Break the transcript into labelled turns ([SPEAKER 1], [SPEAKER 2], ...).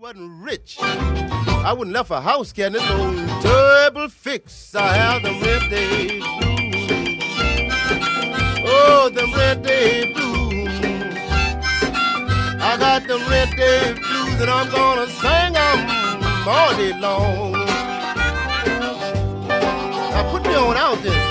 [SPEAKER 1] Wasn't rich, I wouldn't left a house getting this old terrible fix. I have them red day blues. Oh, them red day blues. I got them red day blues and I'm gonna sing them all day long. Now put me on out there.